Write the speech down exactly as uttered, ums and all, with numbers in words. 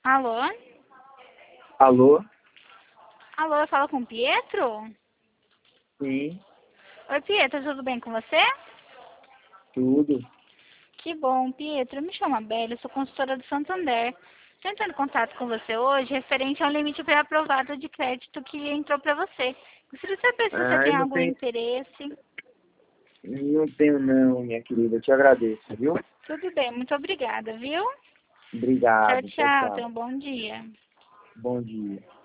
Alô? Alô? Alô, eu falo com o Pietro? Sim, Oi, Pietro, tudo bem com você? tudo. Que bom, Pietro. Eu me chamo Abel, eu sou consultora do Santander. Estou entrando em contato com você hoje referente ao limite pré-aprovado de crédito que entrou para você. Gostaria de saber se você Ah, eu tem não algum tenho, interesse. não tenho não, minha querida. Eu te agradeço, viu? Tudo bem, muito obrigada, viu? Tchau, Obrigado. Tchau, tchau. Tenha tchau. um bom dia. Bom dia.